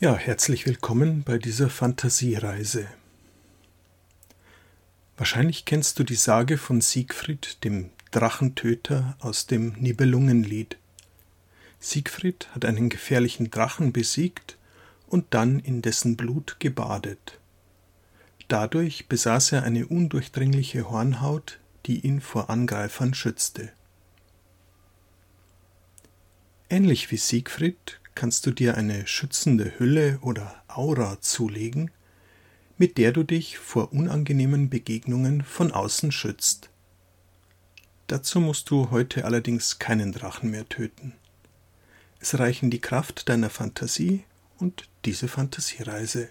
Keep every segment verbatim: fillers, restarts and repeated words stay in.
Ja, herzlich willkommen bei dieser Fantasiereise. Wahrscheinlich kennst du die Sage von Siegfried, dem Drachentöter aus dem Nibelungenlied. Siegfried hat einen gefährlichen Drachen besiegt und dann in dessen Blut gebadet. Dadurch besaß er eine undurchdringliche Hornhaut, die ihn vor Angreifern schützte. Ähnlich wie Siegfried kannst du dir eine schützende Hülle oder Aura zulegen, mit der du dich vor unangenehmen Begegnungen von außen schützt. Dazu musst du heute allerdings keinen Drachen mehr töten. Es reichen die Kraft deiner Fantasie und diese Fantasiereise.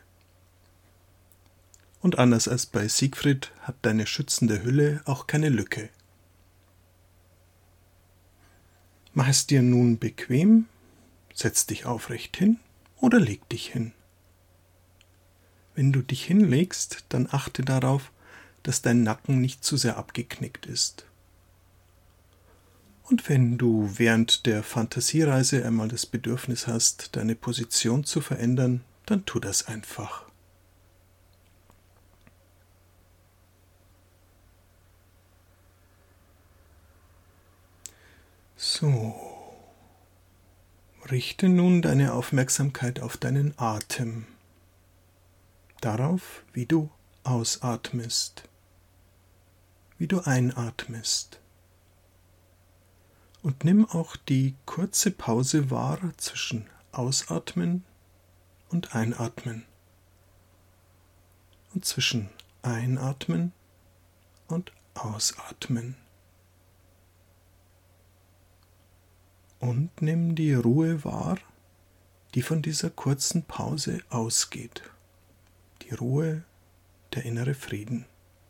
Und anders als bei Siegfried hat deine schützende Hülle auch keine Lücke. Mach es dir nun bequem, setz dich aufrecht hin oder leg dich hin. Wenn du dich hinlegst, dann achte darauf, dass dein Nacken nicht zu sehr abgeknickt ist. Und wenn du während der Fantasiereise einmal das Bedürfnis hast, deine Position zu verändern, dann tu das einfach. So, richte nun deine Aufmerksamkeit auf deinen Atem, darauf, wie du ausatmest, wie du einatmest. Und nimm auch die kurze Pause wahr zwischen Ausatmen und Einatmen und zwischen Einatmen und Ausatmen. Und nimm die Ruhe wahr, die von dieser kurzen Pause ausgeht. Die Ruhe, der innere Frieden.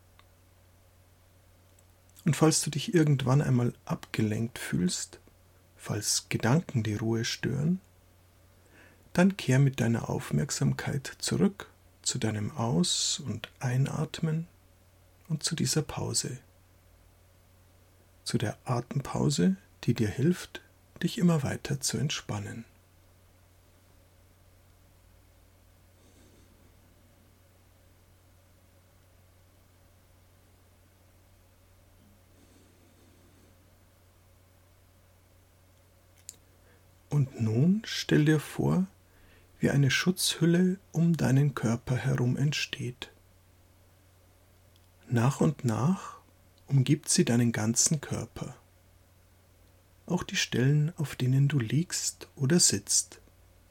Und falls du dich irgendwann einmal abgelenkt fühlst, falls Gedanken die Ruhe stören, dann kehr mit deiner Aufmerksamkeit zurück zu deinem Aus- und Einatmen und zu dieser Pause. Zu der Atempause, die dir hilft, dich immer weiter zu entspannen. Und nun stell dir vor, wie eine Schutzhülle um deinen Körper herum entsteht. Nach und nach umgibt sie deinen ganzen Körper. Auch die Stellen, auf denen du liegst oder sitzt.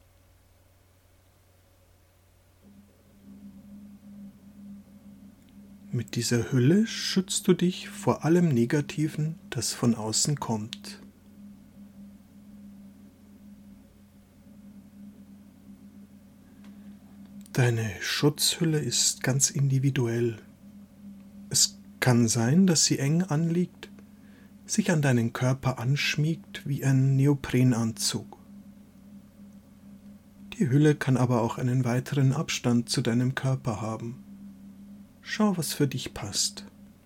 Mit dieser Hülle schützt du dich vor allem Negativen, das von außen kommt. Deine Schutzhülle ist ganz individuell. Es kann sein, dass sie eng anliegt, sich an deinen Körper anschmiegt wie ein Neoprenanzug. Die Hülle kann aber auch einen weiteren Abstand zu deinem Körper haben. Schau, was für dich passt.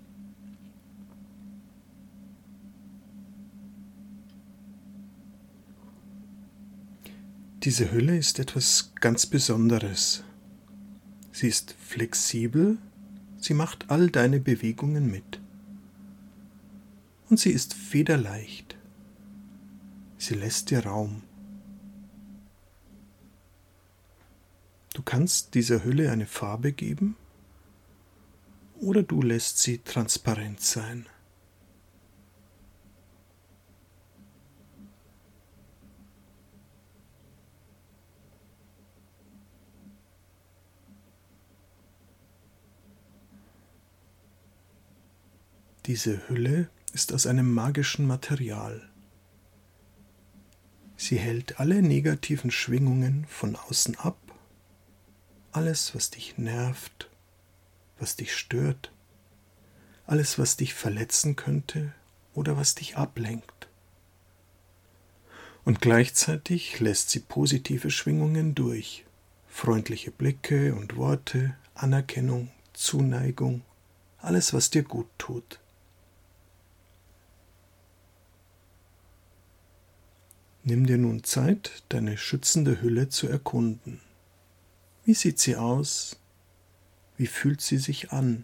Diese Hülle ist etwas ganz Besonderes. Sie ist flexibel, sie macht all deine Bewegungen mit. Und sie ist federleicht. Sie lässt dir Raum. Du kannst dieser Hülle eine Farbe geben oder du lässt sie transparent sein. Diese Hülle ist aus einem magischen Material. Sie hält alle negativen Schwingungen von außen ab, alles, was dich nervt, was dich stört, alles, was dich verletzen könnte oder was dich ablenkt. Und gleichzeitig lässt sie positive Schwingungen durch, freundliche Blicke und Worte, Anerkennung, Zuneigung, alles, was dir gut tut. Nimm dir nun Zeit, deine schützende Hülle zu erkunden. Wie sieht sie aus? Wie fühlt sie sich an?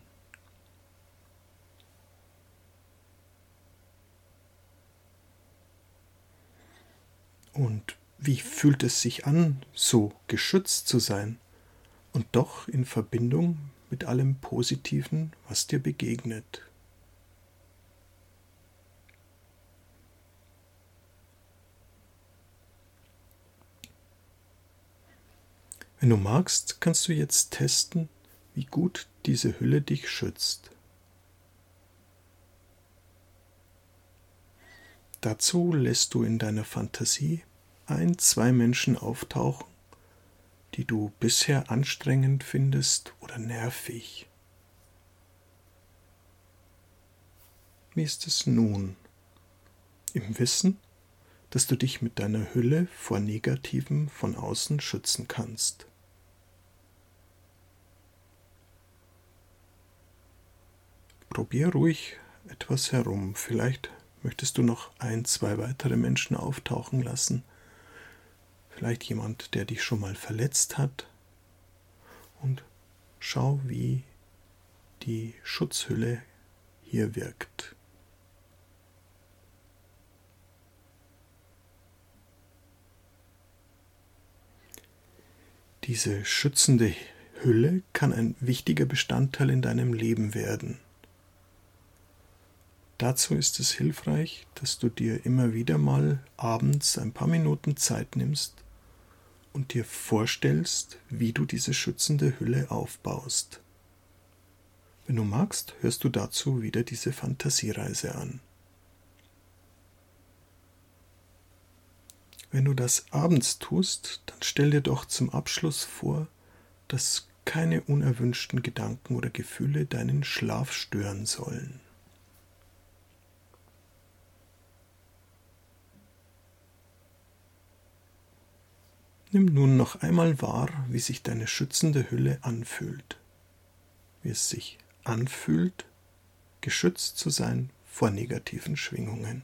Und wie fühlt es sich an, so geschützt zu sein und doch in Verbindung mit allem Positiven, was dir begegnet? Wenn du magst, kannst du jetzt testen, wie gut diese Hülle dich schützt. Dazu lässt du in deiner Fantasie ein, zwei Menschen auftauchen, die du bisher anstrengend findest oder nervig. Wie ist es nun? Im Wissen, dass du dich mit deiner Hülle vor Negativem von außen schützen kannst. Probier ruhig etwas herum. Vielleicht möchtest du noch ein, zwei weitere Menschen auftauchen lassen. Vielleicht jemand, der dich schon mal verletzt hat. Und schau, wie die Schutzhülle hier wirkt. Diese schützende Hülle kann ein wichtiger Bestandteil in deinem Leben werden. Dazu ist es hilfreich, dass du dir immer wieder mal abends ein paar Minuten Zeit nimmst und dir vorstellst, wie du diese schützende Hülle aufbaust. Wenn du magst, hörst du dazu wieder diese Fantasiereise an. Wenn du das abends tust, dann stell dir doch zum Abschluss vor, dass keine unerwünschten Gedanken oder Gefühle deinen Schlaf stören sollen. Nimm nun noch einmal wahr, wie sich deine schützende Hülle anfühlt. Wie es sich anfühlt, geschützt zu sein vor negativen Schwingungen.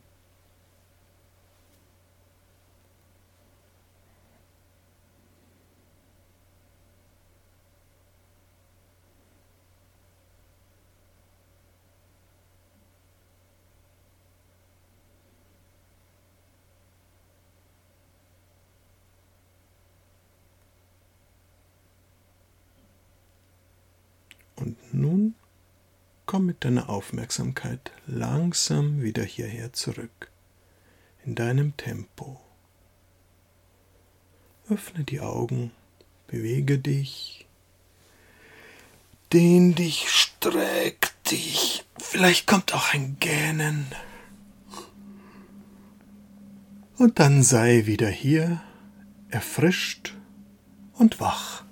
Und nun komm mit deiner Aufmerksamkeit langsam wieder hierher zurück, in deinem Tempo. Öffne die Augen, bewege dich, dehn dich, streck dich, vielleicht kommt auch ein Gähnen. Und dann sei wieder hier, erfrischt und wach.